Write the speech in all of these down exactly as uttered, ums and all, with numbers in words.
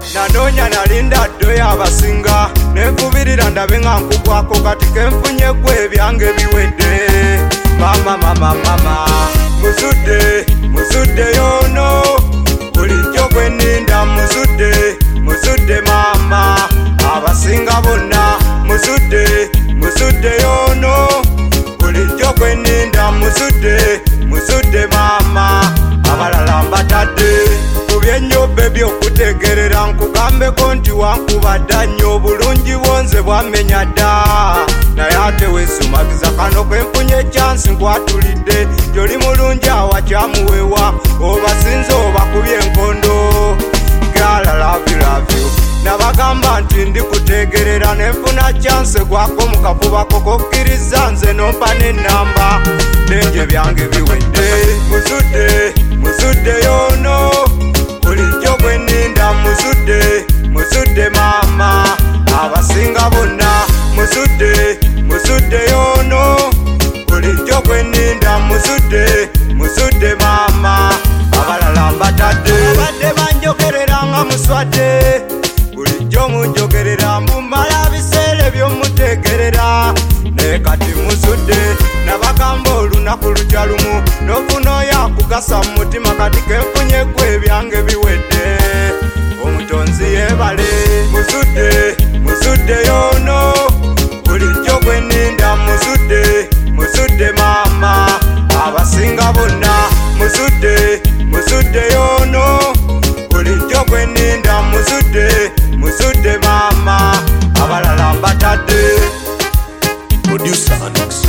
nanoonya nalinda ddo y'abasinga nenfubirira ndabe nga nkugwako kati kenfunye gwe ebyange biwedde mama mama mama muzudde muzudde yono bulijjo gwe nninda muzudde muzudde mama abasinga bonna muzudde muzudde yono bulijjo gwe nninda muzudde muzudde mama abalala mbatadde kubyenyobe byokutegerera nkugambeko nti wankubadda nnyo obulungi bwonze bwamenya dda naye ate weesumagiza kano kwenfunye chansi nkwatulidde gyoli mulungi awa kyamuwewa obasinze obakubye enkondo gala love you love you nabagamba nti ndikutegerera nenfuna chansi gwako mukafubako kokkiriza nze nompa n'ennamba nenje byange biwedde muzudde muzudde yono bulijjo gwe nninda muzudde muzudde mama abasinga bonna muzudde muzudde yono bulijjo gwe nninda muzudde muzudde mama abalala mbatadde abadde banjogerera nga muswadde bulijjo munjogerera mbumala biseera byomutegerera naye kati muzudde nabagamba olunaku lujja lumu n'ofuna oyo akugasa mu mutima kati kenfunye gwe ebyange biwedde omutonzi yeebale muzudde muzudde yono bulijjo gwe nninda muzudde muzudde mama abasinga bonna muzudde muzudde yono bulijjo gwe nninda muzudde muzudde mama abalala mbatadde Producer Alex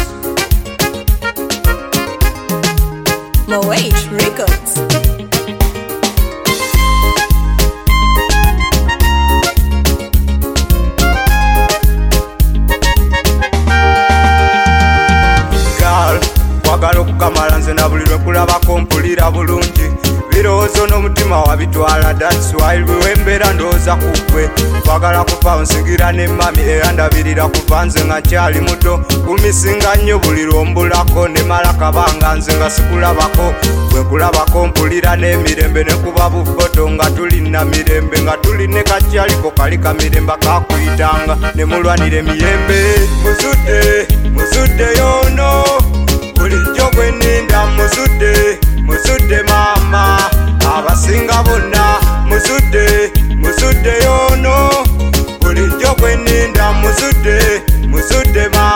Moesh Records. Girl, kwagala okukamala nze na buli lwe kulabako mpulira bulungi birowoozo n'omutima wabitwala that's why lwewembeera ndowooza ku ggwe kwagala kuva onsigira ne mami era ndabirira kuva nze nga nkyali muto kumisinga nnyo buli lwombulako ne mala kabanga nze nga sikulabako bwe nkulabako mpulira n'emirembe ne kuba bufoto nga tulina mirembe nga tuli ne kakyaliko kali kamirembe kakuyitanga ne mulwanira emiyembe muzudde muzudde yono bulijjo gwe nninda muzudde muzudde mama abasinga bonna muzudde muzudde yono bulijjo gwe nninda muzudde muzudde mama